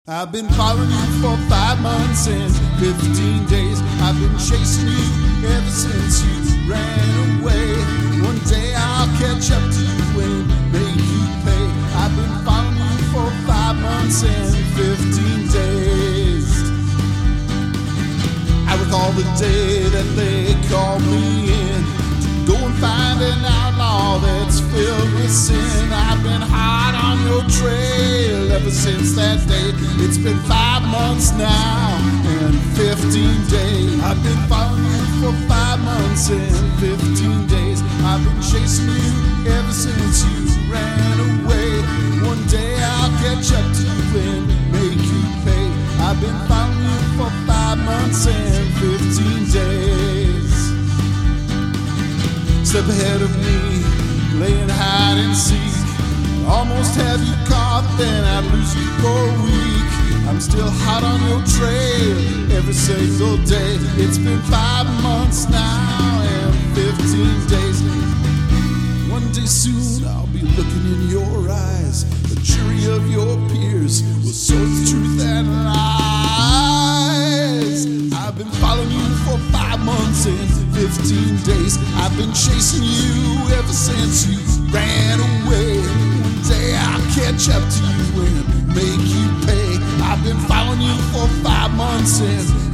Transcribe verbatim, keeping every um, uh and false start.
I've been following you for five months and fifteen days. I've been chasing you ever since you ran away. One day I'll catch up to you and make you pay. I've been following you for five months and fifteen days. I recall the day that they called me in to go and find an outlaw that's filled with sin. I've been hot on your trail ever since that day. It's been five months now and fifteen days. I've been following you for five months and fifteen days. I've been chasing you ever since you ran away. One day I'll catch up to you and make you pay. I've been following you for five months and fifteen days. Step ahead of me, playing hide and seek. Almost have you caught, then I'd lose you for a week. I'm still hot on your trail every single day. It's been five months now and fifteen days. One day soon I'll be looking in your eyes. The jury of your peers will sort the truth and lies. I've been following you for five months and fifteen days. I've been chasing you ever since you ran away. One day I'll catch up to you and make you pay. I've been following you for five months and